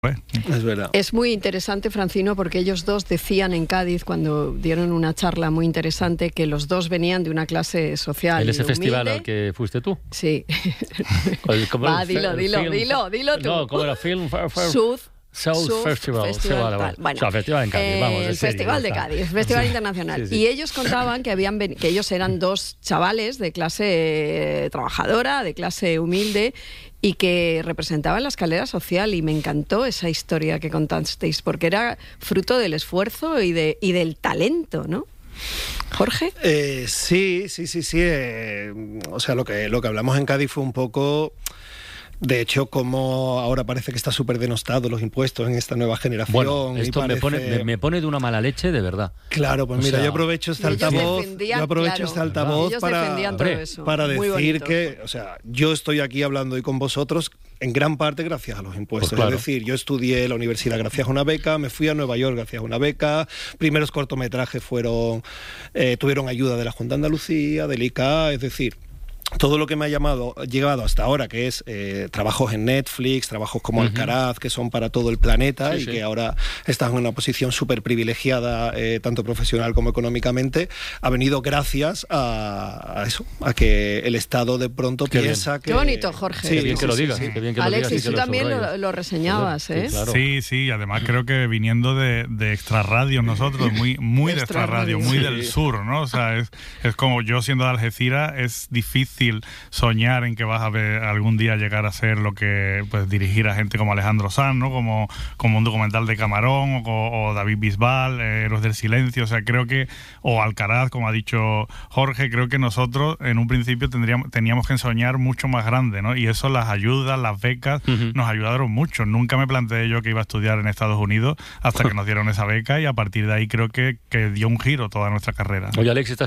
Es verdad. Es muy interesante, Francino, porque ellos dos decían en Cádiz, cuando dieron una charla muy interesante, que los dos venían de una clase social. ¿En ese humilde. festival al que fuiste tú? Sí. Va, dilo tú. No, ¿cómo era? Film South Festival. Sí, vale. Bueno, O sea, Festival en Cádiz, vamos. El Festival de Cádiz, Festival Internacional. Sí. Y ellos contaban que que ellos eran dos chavales de clase trabajadora, de clase humilde, y que representaban la escalera social, y me encantó esa historia que contasteis, porque era fruto del esfuerzo y del talento, ¿no? ¿Jorge? Sí. O sea, lo que hablamos en Cádiz fue un poco... De hecho, como ahora parece que está súper denostado los impuestos en esta nueva generación. Bueno, esto parece... me pone de una mala leche, de verdad. Claro, pues mira, yo aprovecho este altavoz para decir que, o sea, yo estoy aquí hablando hoy con vosotros en gran parte gracias a los impuestos. Pues claro. Es decir, yo estudié en la universidad gracias a una beca, me fui a Nueva York gracias a una beca, primeros cortometrajes tuvieron ayuda de la Junta de Andalucía, del ICA, es decir... Todo lo que me ha llegado hasta ahora, que es trabajos en Netflix, trabajos como Alcaraz, que son para todo el planeta y que ahora están en una posición súper privilegiada, tanto profesional como económicamente, ha venido gracias a eso, a que el Estado de pronto piensa que... Qué bonito, Jorge. Sí, qué bien que lo digas. Alexis, tú también lo reseñabas, ¿eh? Sí, claro. Sí, además creo que viniendo de Extrarradio nosotros, muy de Extrarradio, muy del sur, ¿no? O sea, es como yo siendo de Algeciras, es difícil soñar en que vas a ver algún día llegar a ser lo que pues dirigir a gente como Alejandro Sanz, ¿no? Como un documental de Camarón o David Bisbal, Héroes del Silencio, o sea, creo que, o Alcaraz, como ha dicho Jorge, creo que nosotros en un principio teníamos que soñar mucho más grande, ¿no? Y eso, las ayudas, las becas, nos ayudaron mucho. Nunca me planteé yo que iba a estudiar en Estados Unidos hasta que nos dieron esa beca, y a partir de ahí creo que dio un giro toda nuestra carrera. Oye, Alexis,